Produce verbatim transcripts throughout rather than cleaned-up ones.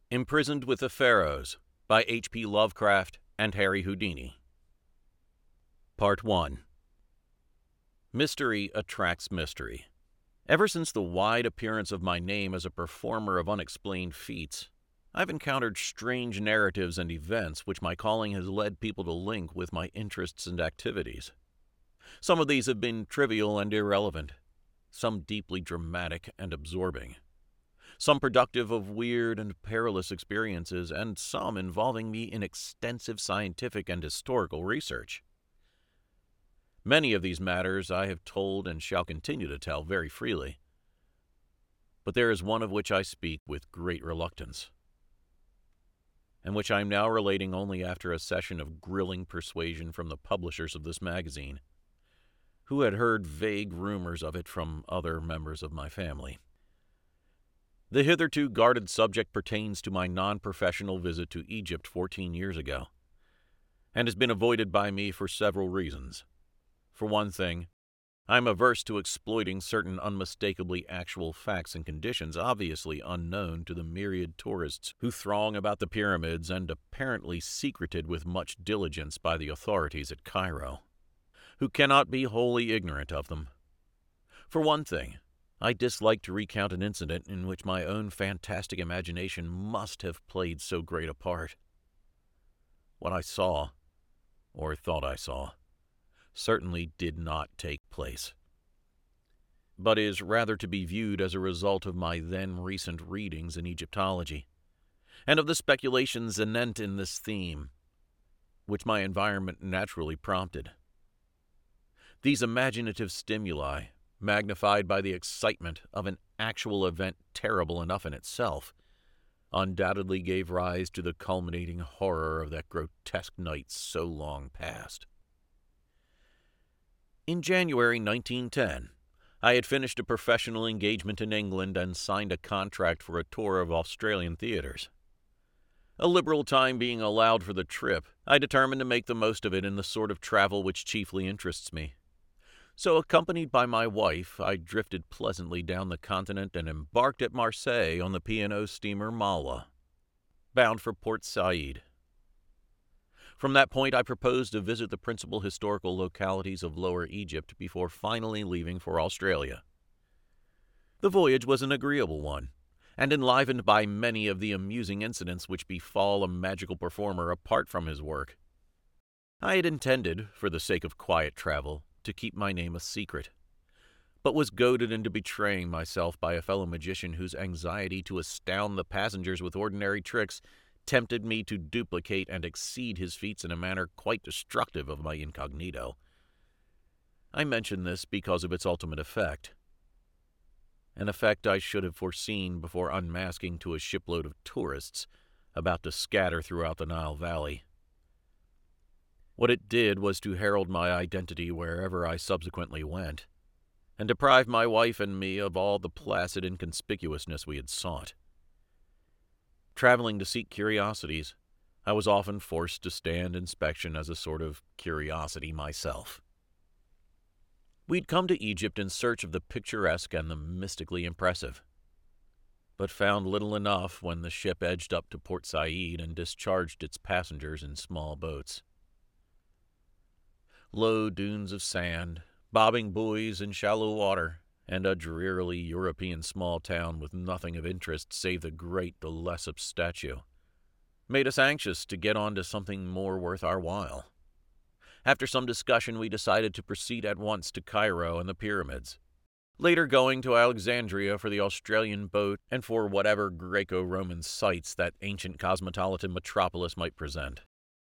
Imprisoned with the Pharaohs by H P Lovecraft and Harry Houdini. Part one. Mystery attracts mystery. Ever since the wide appearance of my name as a performer of unexplained feats, I've encountered strange narratives and events which my calling has led people to link with my interests and activities. Some of these have been trivial and irrelevant, some deeply dramatic and absorbing, some productive of weird and perilous experiences, and some involving me in extensive scientific and historical research. Many of these matters I have told and shall continue to tell very freely, but there is one of which I speak with great reluctance, and which I am now relating only after a session of grilling persuasion from the publishers of this magazine, who had heard vague rumors of it from other members of my family. The hitherto guarded subject pertains to my non-professional visit to Egypt fourteen years ago, and has been avoided by me for several reasons. For one thing, I am averse to exploiting certain unmistakably actual facts and conditions obviously unknown to the myriad tourists who throng about the pyramids and apparently secreted with much diligence by the authorities at Cairo, who cannot be wholly ignorant of them. For one thing, I dislike to recount an incident in which my own fantastic imagination must have played so great a part. What I saw, or thought I saw, certainly did not take place, but is rather to be viewed as a result of my then recent readings in Egyptology, and of the speculations anent in this theme, which my environment naturally prompted. These imaginative stimuli, magnified by the excitement of an actual event terrible enough in itself, undoubtedly gave rise to the culminating horror of that grotesque night so long past. In January nineteen ten, I had finished a professional engagement in England and signed a contract for a tour of Australian theaters. A liberal time being allowed for the trip, I determined to make the most of it in the sort of travel which chiefly interests me. So, accompanied by my wife, I drifted pleasantly down the continent and embarked at Marseille on the P and O steamer Malwa, bound for Port Said. From that point, I proposed to visit the principal historical localities of Lower Egypt before finally leaving for Australia. The voyage was an agreeable one, and enlivened by many of the amusing incidents which befall a magical performer apart from his work. I had intended, for the sake of quiet travel, to keep my name a secret, but was goaded into betraying myself by a fellow magician whose anxiety to astound the passengers with ordinary tricks tempted me to duplicate and exceed his feats in a manner quite destructive of my incognito. I mention this because of its ultimate effect, an effect I should have foreseen before unmasking to a shipload of tourists about to scatter throughout the Nile Valley. What it did was to herald my identity wherever I subsequently went, and deprive my wife and me of all the placid inconspicuousness we had sought. Traveling to seek curiosities, I was often forced to stand inspection as a sort of curiosity myself. We'd come to Egypt in search of the picturesque and the mystically impressive, but found little enough when the ship edged up to Port Said and discharged its passengers in small boats. Low dunes of sand, bobbing buoys in shallow water, and a drearily European small town with nothing of interest save the great de Lesseps statue, made us anxious to get on to something more worth our while. After some discussion, we decided to proceed at once to Cairo and the pyramids, later going to Alexandria for the Australian boat and for whatever Greco-Roman sights that ancient cosmopolitan metropolis might present.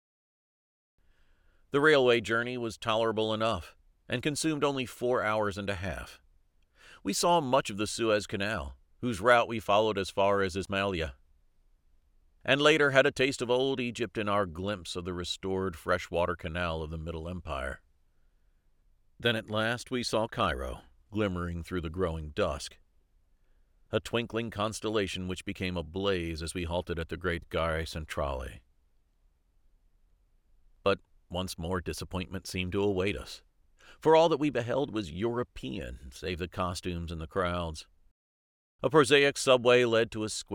The railway journey was tolerable enough, and consumed only four hours and a half. We saw much of the Suez Canal, whose route we followed as far as Ismailia, and later had a taste of old Egypt in our glimpse of the restored freshwater canal of the Middle Empire. Then at last we saw Cairo, glimmering through the growing dusk, a twinkling constellation which became a blaze as we halted at the great Gare Centrale. But once more disappointment seemed to await us, for all that we beheld was European, save the costumes and the crowds. A prosaic subway led to a square